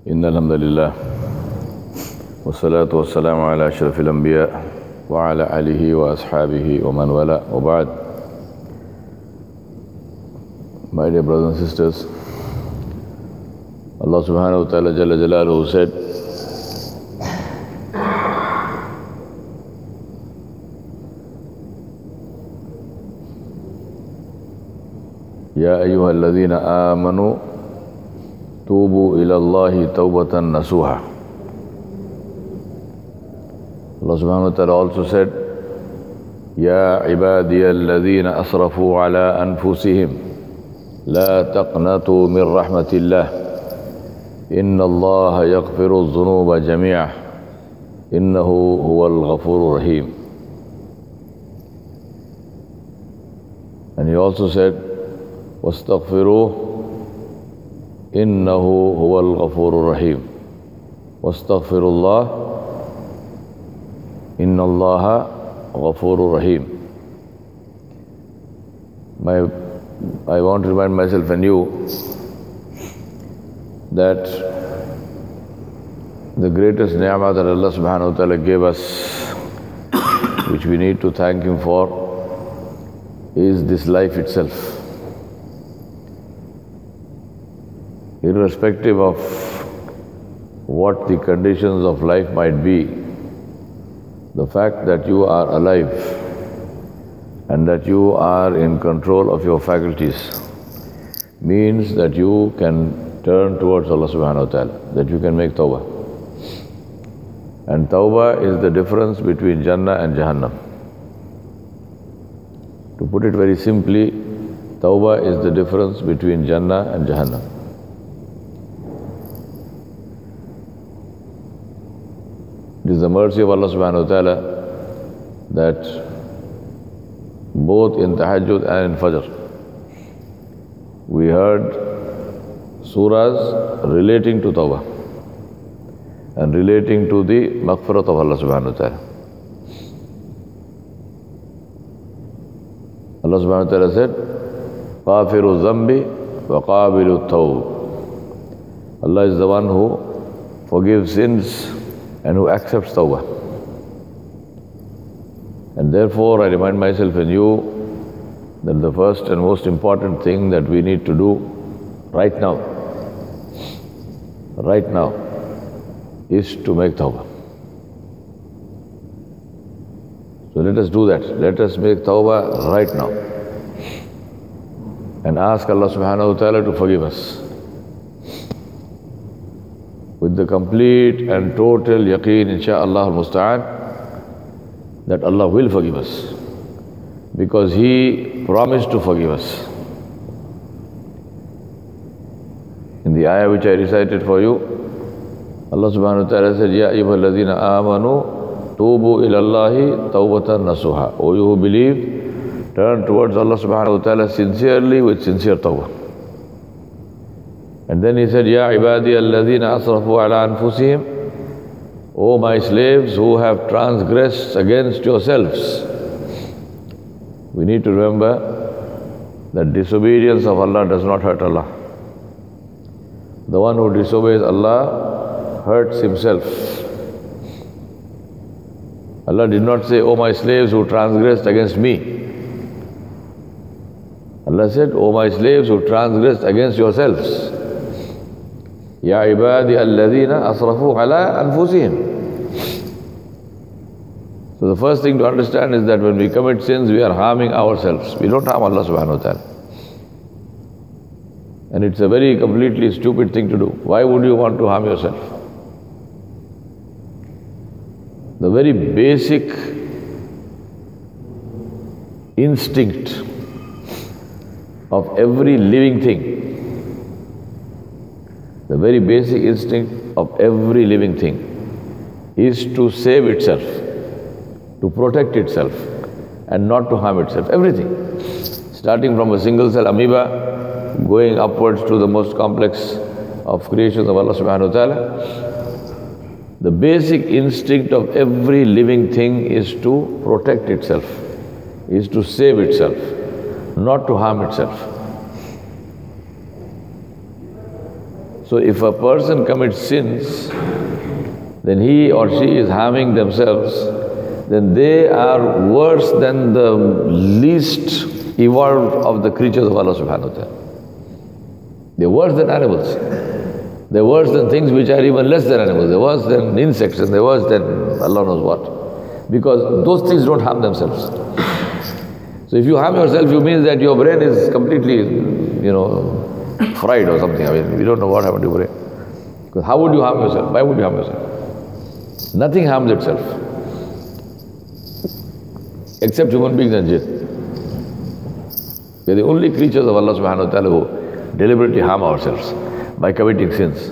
إن الحمد لله والصلاة والسلام على أشرف الأنبياء وعلى آله وأصحابه ومن والاه وبعد. My dear brothers and sisters, Allah subhanahu wa ta'ala Jalla Jalaluhu said, يا أيها الذين آمنوا توبوا إلى الله توبة نصوحا. Allah subhanahu wa ta'ala also said, يا عبادي الذين أسرفوا على أنفسهم لا تقنطوا من رحمة الله إن الله يغفر الذنوب جميعا إنه هو الغفور الرحيم. And he also said, واستغفروه إنه هو الغفور الرحيم واستغفروا الله إن الله غفور رحيم. I want to remind myself and you that the greatest ni'mah that Allah subhanahu wa ta'ala gave us, which we need to thank Him for, is this life itself. Irrespective of what the conditions of life might be, the fact that you are alive and that you are in control of your faculties means that you can turn towards Allah subhanahu wa ta'ala, that you can make tawbah. And tawbah is the difference between Jannah and Jahannam. To put it very simply, tawbah is the difference between Jannah and Jahannam. It is the mercy of Allah subhanahu wa ta'ala that both in Tahajjud and in Fajr we heard surahs relating to Tawbah and relating to the maghfirat of Allah subhanahu wa ta'ala. Allah subhanahu wa ta'ala said, Ghafiru dhanbi wa qabilu tawb. Allah is the one who forgives sins and who accepts tawbah. And therefore I remind myself and you that the first and most important thing that we need to do right now is to make tawbah. So let us do that. Let us make tawbah right now and ask Allah subhanahu wa ta'ala to forgive us with the complete and total yaqeen, insha'Allah al-musta'an, that Allah will forgive us, because He promised to forgive us. In the ayah which I recited for you, Allah subhanahu wa ta'ala said, Ya ayyuhalladhina amanu tubu ilallahi tawbatan nasuha. O you who believe, turn towards Allah subhanahu wa ta'ala sincerely with sincere tawbah. And then He said, Ya ibadi alladhina asrafu ala anfusihim. O my slaves who have transgressed against yourselves. We need to remember that disobedience of Allah does not hurt Allah. The one who disobeys Allah hurts himself. Allah did not say, O my slaves who transgressed against me. Allah said, O my slaves who transgressed against yourselves. Ya ibadi alladhina asrafu ala anfusihim. So the first thing to understand is that when we commit sins, we are harming ourselves. We don't harm Allah subhanahu wa ta'ala. And it's a very completely stupid thing to do. Why would you want to harm yourself? The very basic instinct of every living thing, the very basic instinct of every living thing is to save itself, to protect itself, and not to harm itself. Everything. Starting from a single cell amoeba, going upwards to the most complex of creations of Allah subhanahu wa ta'ala. The basic instinct of every living thing is to protect itself, is to save itself, not to harm itself. So if a person commits sins, then he or she is harming themselves, then they are worse than the least evolved of the creatures of Allah subhanahu wa ta'ala. They're worse than animals. They're worse than things which are even less than animals. They're worse than insects and they're worse than Allah knows what. Because those things don't harm themselves. So if you harm yourself, you mean that your brain is completely, fried or something. I mean, we don't know what happened to your brain. Because how would you harm yourself? Why would you harm yourself? Nothing harms itself. Except human beings and jinn. We are the only creatures of Allah subhanahu wa ta'ala who deliberately harm ourselves by committing sins.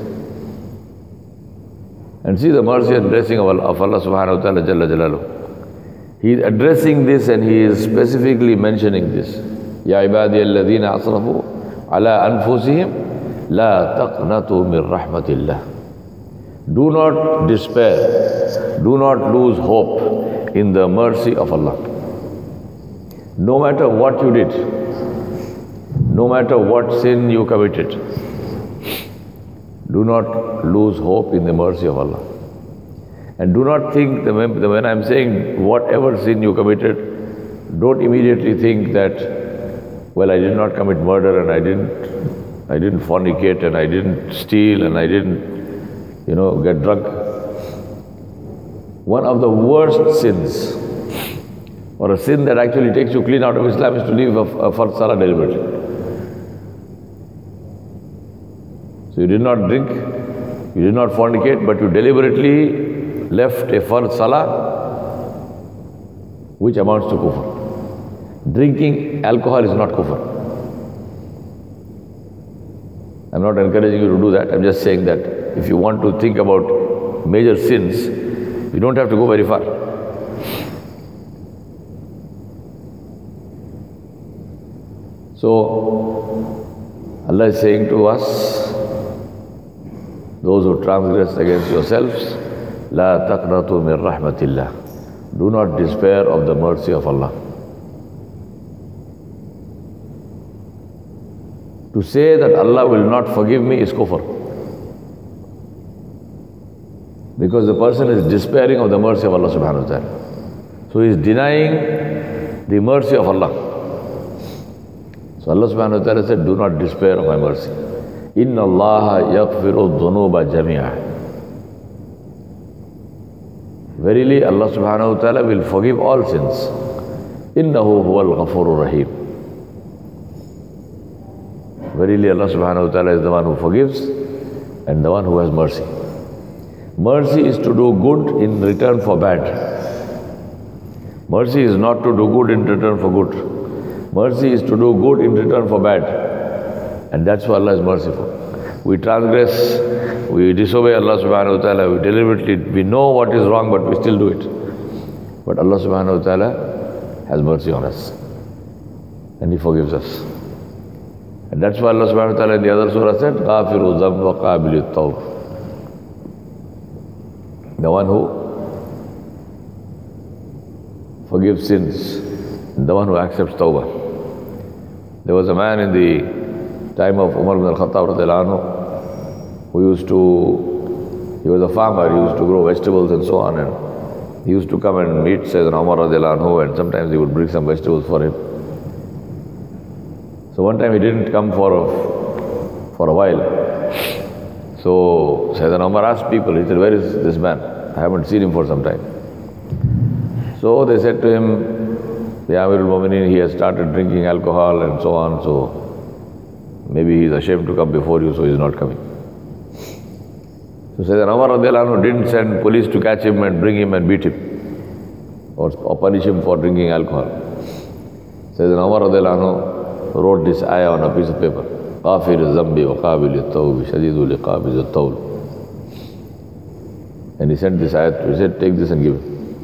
And see the mercy and blessing of Allah subhanahu wa ta'ala jalla jalaluhu. He is addressing this and he is specifically mentioning this. Ya ibadi alladhina asrafu ala anfusihim la taqnatu min rahmatillah. Do not despair, do not lose hope in the mercy of Allah. No matter what you did, no matter what sin you committed, do not lose hope in the mercy of Allah. And do not think, when I'm saying whatever sin you committed, don't immediately think that, well, I did not commit murder and I didn't fornicate and I didn't steal and I didn't, get drunk. One of the worst sins, or a sin that actually takes you clean out of Islam, is to leave a fard salah deliberately. So you did not drink, you did not fornicate, but you deliberately left a fard salah, which amounts to kufr. Drinking alcohol is not kufr. I'm not encouraging you to do that. I'm just saying that if you want to think about major sins, you don't have to go very far. So, Allah is saying to us, those who transgress against yourselves, La taqnatu min rahmatillah. Do not despair of the mercy of Allah. To say that Allah will not forgive me is kufr. Because the person is despairing of the mercy of Allah subhanahu wa ta'ala. So he is denying the mercy of Allah. So Allah subhanahu wa ta'ala said, do not despair of my mercy. Inna Allah yaghfiru dhunuba jami'ah. Verily, Allah subhanahu wa ta'ala will forgive all sins. Innahu huwal ghafurur rahim. Verily, Allah subhanahu wa ta'ala is the one who forgives and the one who has mercy. Mercy is to do good in return for bad. Mercy is not to do good in return for good. Mercy is to do good in return for bad. And that's why Allah is merciful. We transgress, we disobey Allah subhanahu wa ta'ala, we deliberately, we know what is wrong but we still do it. But Allah subhanahu wa ta'ala has mercy on us. And He forgives us. And that's why Allah subhanahu wa ta'ala in the other surah said, غَافِرُ ذَنْبَ وَقَابِلِ التَّوْبِ. The one who forgives sins, and the one who accepts tawbah. There was a man in the time of Umar ibn al-Khattab radiallahu anhu, who he was a farmer, he used to grow vegetables and so on, and he used to come and meet Sayyidina Umar radiallahu anhu, and sometimes he would bring some vegetables for him. So one time he didn't come for a while. So Sayyidina Umar asked people, he said, where is this man? I haven't seen him for some time. So they said to him, Ya Amirul Mu'mineen, he has started drinking alcohol and so on, so maybe he's ashamed to come before you, so he's not coming. So Sayyidina Umar radiallahu anhu didn't send police to catch him and bring him and beat him or punish him for drinking alcohol. Sayyidina Umar radiallahu anhu wrote this ayah on a piece of paper. غافر الذنب وقابل التوب شديد العقاب ذو الطول. And he sent this ayat, he said, take this and give it.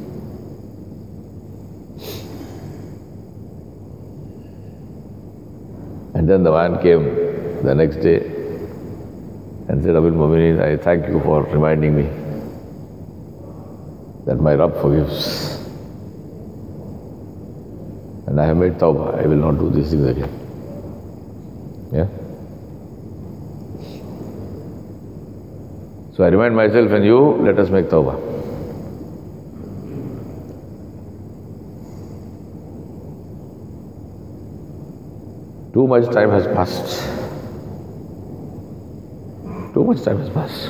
And then the man came the next day and said, Abil Mu'mineen, I thank you for reminding me that my Rabb forgives. And I have made tawbah, I will not do these things again. Yeah? So I remind myself and you, let us make tawbah. Too much time has passed. Too much time has passed.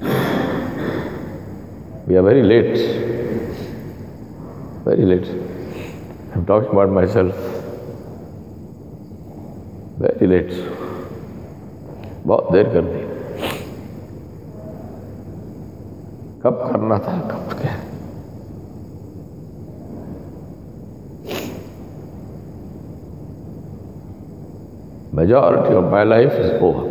We are very late. Very late. I'm talking about myself. Very late. बहुत देर कर दी. कब करना था, कब क्या? Majority of my life is over.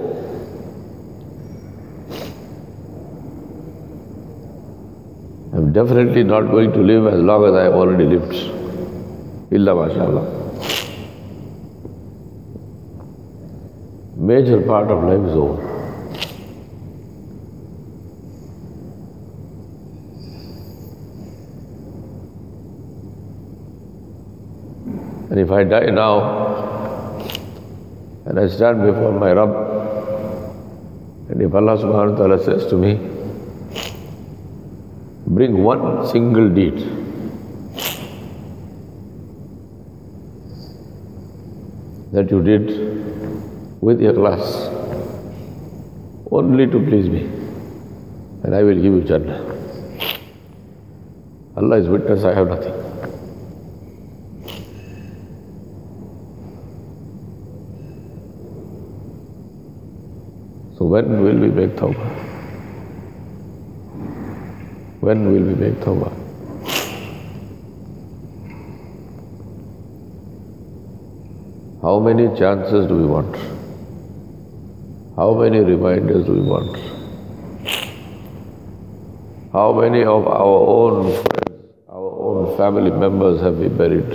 I'm definitely not going to live as long as I have already lived. Illa mashallah. Major part of life is over. And if I die now, and I stand before my Rabb, and if Allah subhanahu wa ta'ala says to me, bring one single deed that you did with ikhlas, only to please me, and I will give you Jannah. Allah is witness, I have nothing. So when will we make tawbah? When will we make tawbah? How many chances do we want? How many reminders do we want? How many of our own friends, our own family members have we buried?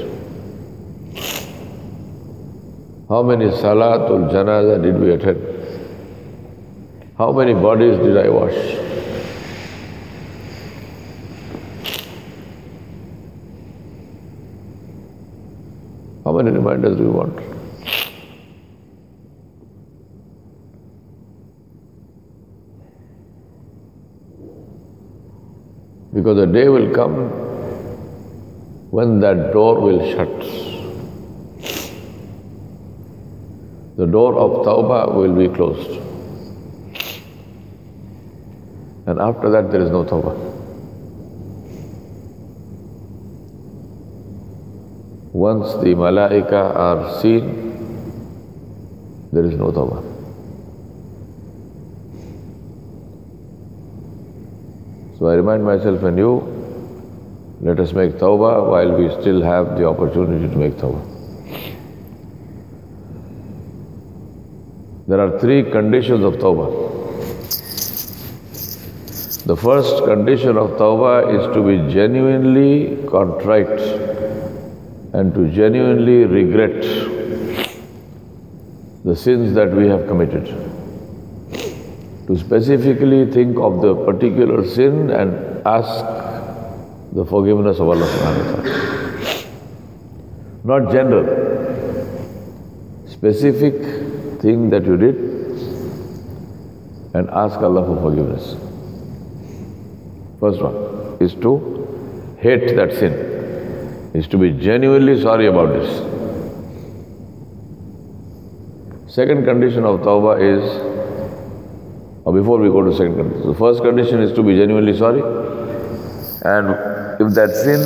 How many salatul janazah did we attend? How many bodies did I wash? How many reminders do we want? Because the day will come when that door will shut. The door of tawbah will be closed. And after that there is no tawbah. Once the malaika are seen, there is no tawbah. So I remind myself and you, let us make tawbah while we still have the opportunity to make tawbah. There are three conditions of tawbah. The first condition of tawbah is to be genuinely contrite and to genuinely regret the sins that we have committed. To specifically think of the particular sin and ask the forgiveness of Allah subhanahu wa ta'ala. Not general. Specific thing that you did and ask Allah for forgiveness. First one is to hate that sin, is to be genuinely sorry about this. Second condition of tawbah is, or before we go to second condition, the first condition is to be genuinely sorry, and if that sin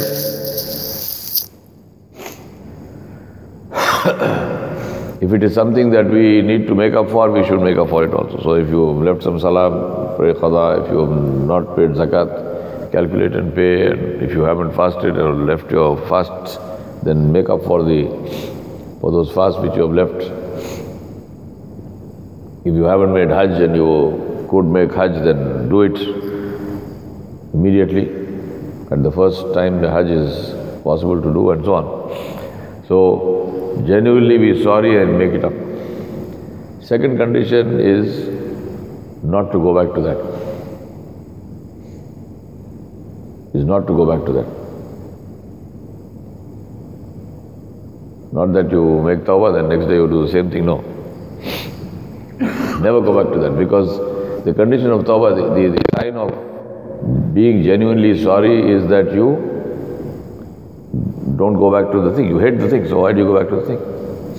if it is something that we need to make up for, we should make up for it also. So if you have left some salah, pray qada. If you have not paid zakat, calculate and pay. And if you haven't fasted or left your fasts, then make up for those fasts which you have left. If you haven't made hajj and you could make hajj, then do it immediately. At the first time the hajj is possible to do, and so on. So genuinely be sorry and make it up. Second condition is not to go back to that. Is not to go back to that. Not that you make tawbah, then next day you do the same thing, no. Never go back to that, because the condition of tawbah, the sign of being genuinely sorry is that you don't go back to the thing. You hate the thing, so why do you go back to the thing?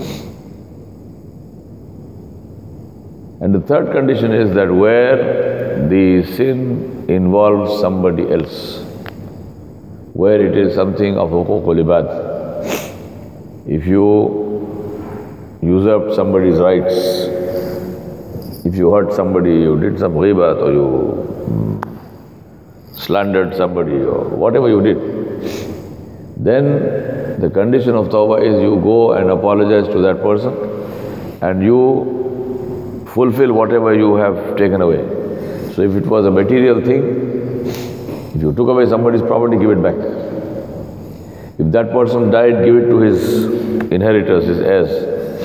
And the third condition is that where the sin involves somebody else, where it is something of huququl ibad, if you usurped somebody's rights, if you hurt somebody, you did some ghibat, or you slandered somebody, or whatever you did, then the condition of tawbah is you go and apologize to that person and you fulfill whatever you have taken away. So if it was a material thing, if you took away somebody's property, give it back. If that person died, give it to his inheritors, his heirs.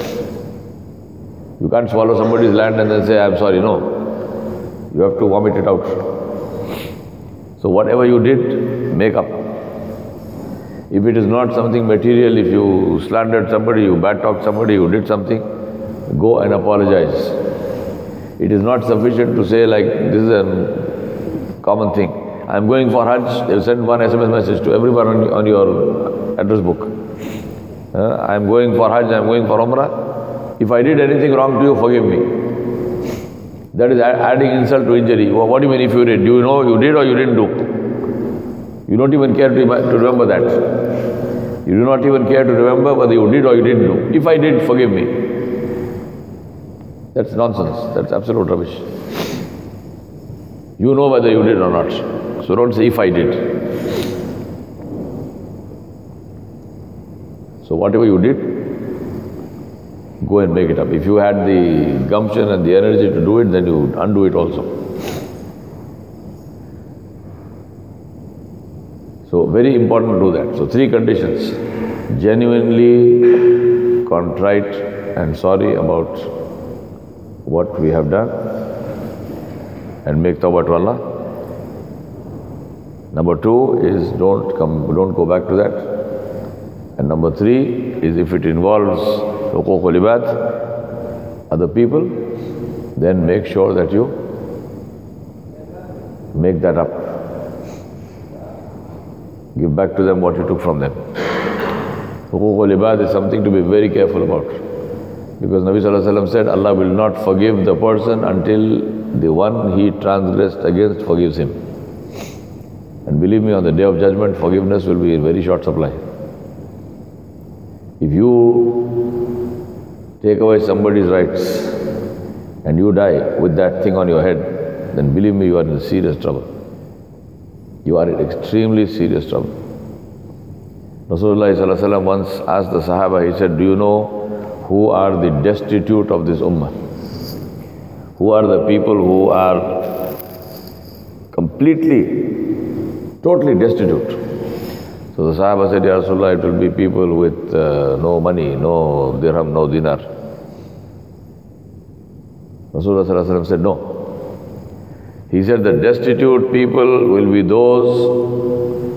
You can't swallow somebody's land and then say, I'm sorry. No. You have to vomit it out. So whatever you did, make up. If it is not something material, if you slandered somebody, you bad-talked somebody, you did something, go and apologize. It is not sufficient to say like, this is a common thing. I'm going for Hajj, they'll send one SMS message to everyone on your address book. I'm going for Hajj, I'm going for Umrah. If I did anything wrong to you, forgive me. That is adding insult to injury. What do you mean if you did? Do you know you did or you didn't do? You don't even care to remember that. You do not even care to remember whether you did or you didn't do. If I did, forgive me. That's nonsense. That's absolute rubbish. You know whether you did or not. So don't say, if I did. So whatever you did, go and make it up. If you had the gumption and the energy to do it, then you undo it also. So very important to do that. So 3 conditions. Genuinely contrite and sorry about what we have done and make tawbah to Allah. Number 2 is don't go back to that. And number 3 is if it involves huququl ibad, other people, then make sure that you make that up. Give back to them what you took from them. Huququl ibad is something to be very careful about. Because Nabi Sallallahu Alaihi Wasallam said, Allah will not forgive the person until the one he transgressed against forgives him. And believe me, on the Day of Judgment, forgiveness will be in very short supply. If you take away somebody's rights and you die with that thing on your head, then believe me, you are in serious trouble. You are in extremely serious trouble. Rasulullah Sallallahu Alaihi Wasallam once asked the Sahaba, he said, do you know who are the destitute of this ummah? Who are the people who are completely, totally destitute? So the Sahaba said, Ya Rasulullah, it will be people with no money, no dirham, no dinar. Rasulullah Sallallahu Alaihi Wasallam said, no. He said the destitute people will be those,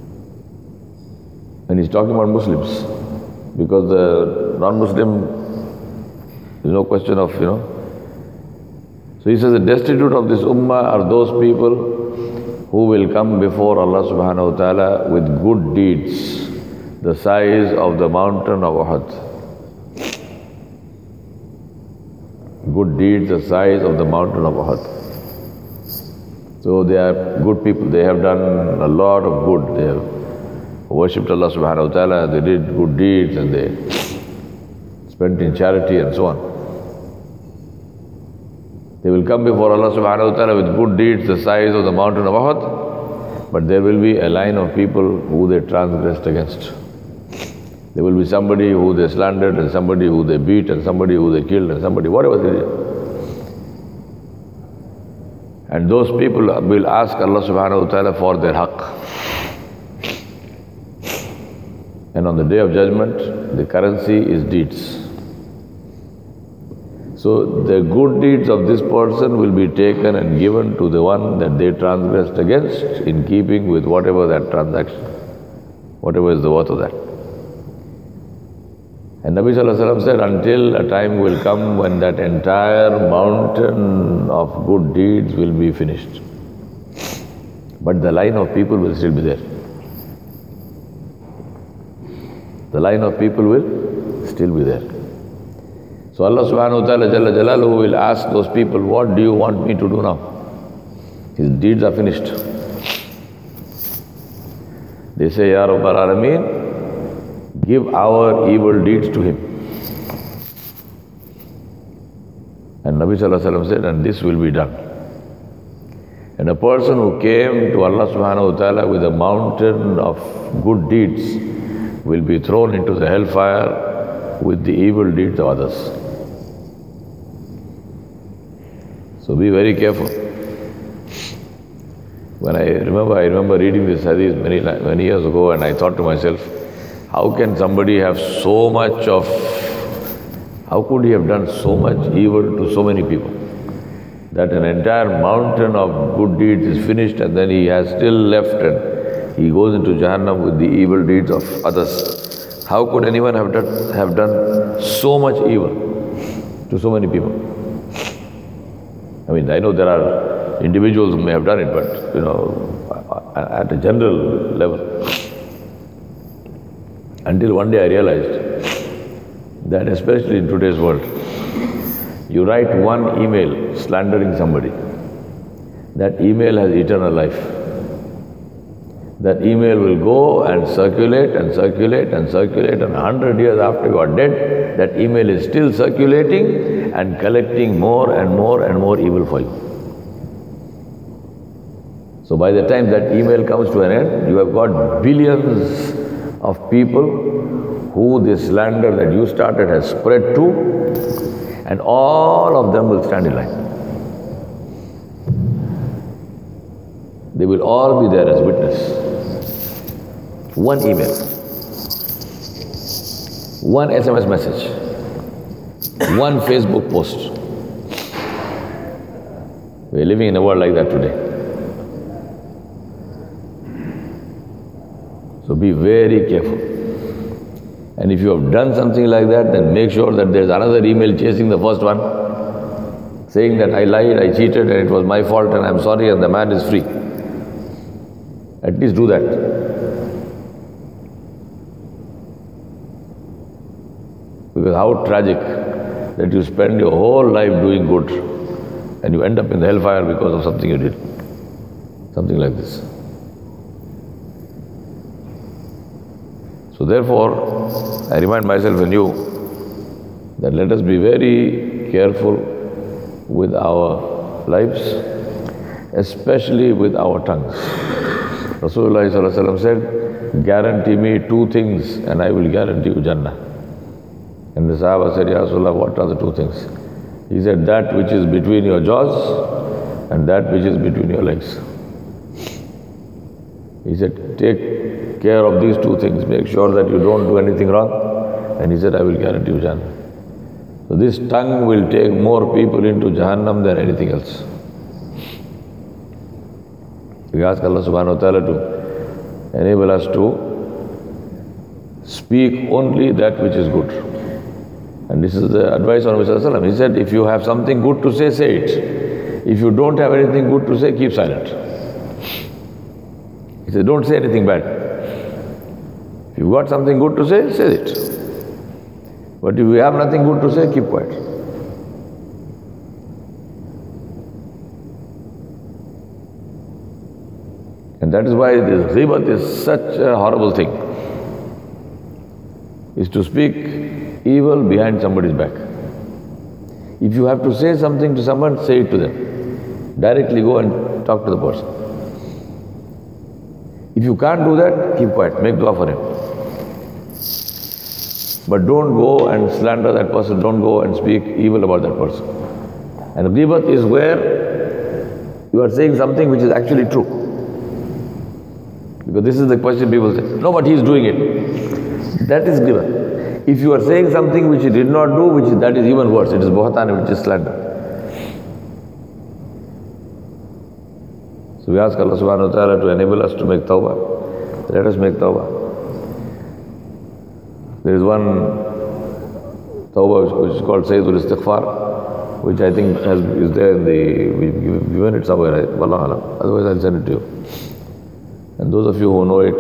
and he's talking about Muslims, because the non-Muslim, there's no question of, So he says the destitute of this ummah are those people who will come before Allah subhanahu wa ta'ala with good deeds, the size of the mountain of Uhud. Good deeds, the size of the mountain of Uhud. So they are good people, they have done a lot of good, they have worshipped Allah subhanahu wa ta'ala, they did good deeds and they spent in charity and so on. They will come before Allah subhanahu wa ta'ala with good deeds the size of the mountain of Uhud, but there will be a line of people who they transgressed against. There will be somebody who they slandered and somebody who they beat and somebody who they killed and somebody, whatever they did. And those people will ask Allah subhanahu wa ta'ala for their haqq. And on the Day of Judgment, the currency is deeds. So the good deeds of this person will be taken and given to the one that they transgressed against in keeping with whatever that transaction, whatever is the worth of that. And Nabi Sallallahu Alaihi Wasallam said, until a time will come when that entire mountain of good deeds will be finished. But the line of people will still be there. The line of people will still be there. So Allah subhanahu wa ta'ala Jalla Jalaluhu will ask those people, what do you want me to do now? His deeds are finished. They say, Ya Rabbal Alameen, give our evil deeds to him. And Nabi Sallallahu Alaihi Wasallam said, and this will be done. And a person who came to Allah subhanahu wa ta'ala with a mountain of good deeds will be thrown into the hellfire with the evil deeds of others. So be very careful. I remember reading this hadith many years ago, and I thought to myself, how can somebody have so much of, how could he have done so much evil to so many people? That an entire mountain of good deeds is finished and then he has still left and he goes into Jahannam with the evil deeds of others. How could anyone have done so much evil to so many people? I mean, I know there are individuals who may have done it, but at a general level. Until one day I realized that especially in today's world, you write one email slandering somebody, that email has eternal life. That email will go and circulate and circulate and circulate, and 100 years after you are dead, that email is still circulating and collecting more and more and more evil for you. So by the time that email comes to an end, you have got billions of people who this slander that you started has spread to, and all of them will stand in line. They will all be there as witness. One email, one SMS message, one Facebook post. We are living in a world like that today. So be very careful. And if you have done something like that, then make sure that there is another email chasing the first one, saying that I lied, I cheated, and it was my fault, and I'm sorry, and the man is free. At least do that. Because how tragic that you spend your whole life doing good and you end up in the hellfire because of something you did. Something like this. So therefore, I remind myself and you that let us be very careful with our lives, especially with our tongues. Rasulullah ﷺ said, guarantee me two things and I will guarantee you Jannah. And the Sahaba said, Ya Rasulullah, what are the two things? He said, that which is between your jaws and that which is between your legs. He said, take care of these two things, make sure that you don't do anything wrong. And he said, I will guarantee you Jannah. So this tongue will take more people into Jahannam than anything else. We ask Allah subhanahu wa ta'ala to enable us to speak only that which is good. And this is the advice of Nabi Sallallahu Alaihi Wasallam. He said, if you have something good to say it. If you don't have anything good to say, keep silent. He said, don't say anything bad. If you've got something good to say, say it. But if you have nothing good to say, keep quiet. And that is why this ghibat is such a horrible thing. Is to speak evil behind somebody's back. If you have to say something to someone, say it to them. Directly go and talk to the person. If you can't do that, keep quiet, make dua for him. But don't go and slander that person, don't go and speak evil about that person. And ghibat is where you are saying something which is actually true. Because this is the question people say, no, but he is doing it. That is ghibat. If you are saying something which you did not do, that is even worse. It is buhtan, which is slander. So we ask Allah subhanahu wa ta'ala to enable us to make tawbah. Let us make tawbah. There is one Tawbah, which is called Sayyidul Istighfar, which I think is there in the, we've given it somewhere, right? Wallahu alam. Otherwise I'll send it to you. And those of you who know it,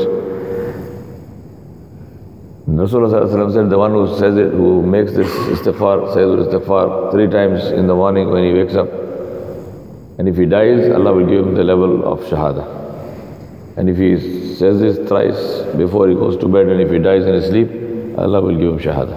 Rasulullah said, the one who says it, who makes this istighfar, Sayyidul Istighfar 3 times in the morning when he wakes up, and if he dies, Allah will give him the level of Shahada. And if he says this thrice before he goes to bed, and if he dies in his sleep, Allah will give him Shahada.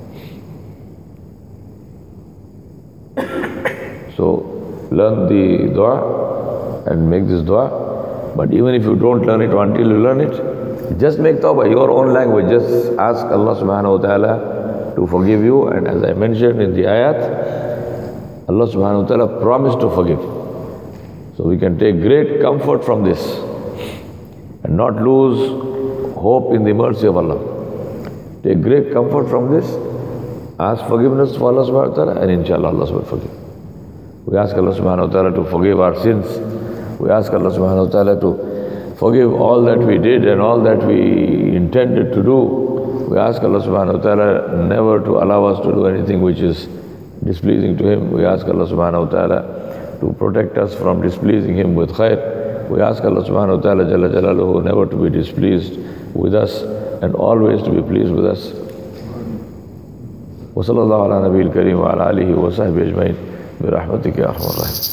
So, learn the dua and make this dua. But even if you don't learn it until you learn it, just make tawbah, your own language. Just ask Allah subhanahu wa ta'ala to forgive you. And as I mentioned in the ayat, Allah subhanahu wa ta'ala promised to forgive. So we can take great comfort from this and not lose hope in the mercy of Allah. Take great comfort from this. Ask forgiveness for Allah subhanahu wa ta'ala, and inshallah Allah will forgive. We ask Allah subhanahu wa ta'ala to forgive our sins. We ask Allah subhanahu wa ta'ala to forgive all that we did and all that we intended to do. We ask Allah subhanahu wa ta'ala never to allow us to do anything which is displeasing to Him. We ask Allah subhanahu wa ta'ala to protect us from displeasing Him with khair. We ask Allah subhanahu wa ta'ala Jalla Jalaluhu never to be displeased with us and always to be pleased with us. وصلى الله على نبي الكريم وعلى آله وصحبه أجمعين برحمتك يا أرحم الراحمين.